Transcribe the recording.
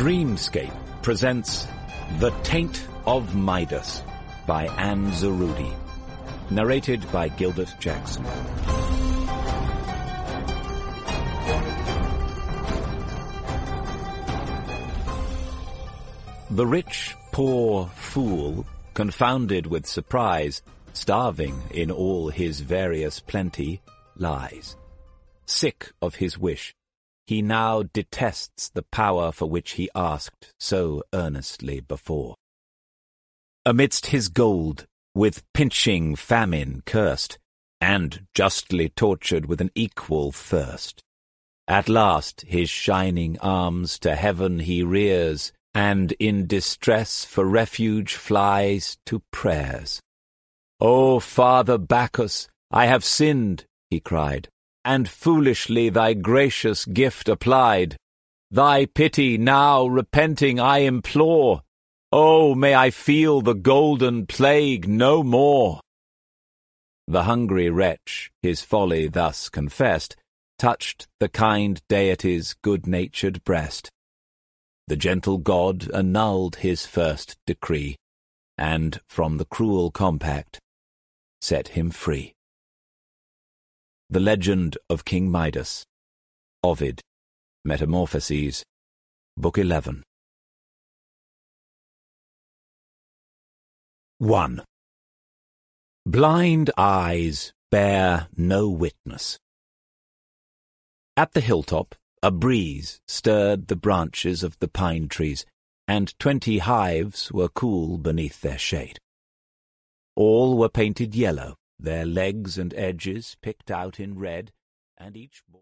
Dreamscape presents The Taint of Midas by Anne Zarudi. Narrated by Gilbert Jackson. The rich, poor fool, confounded with surprise, starving in all his various plenty, lies. Sick of his wish, he now detests the power for which he asked so earnestly before. Amidst his gold, with pinching famine cursed, and justly tortured with an equal thirst, at last his shining arms to heaven he rears, and in distress for refuge flies to prayers. "O Father Bacchus, I have sinned," he cried, "and foolishly thy gracious gift applied. Thy pity now repenting I implore. Oh, may I feel the golden plague no more." The hungry wretch, his folly thus confessed, touched the kind deity's good-natured breast. The gentle god annulled his first decree, and from the cruel compact set him free. The Legend of King Midas. Ovid, Metamorphoses, Book 11. 1. Blind eyes bear no witness. At the hilltop, a breeze stirred the branches of the pine trees, and 20 hives were cool beneath their shade. All were painted yellow, their legs and edges picked out in red, and each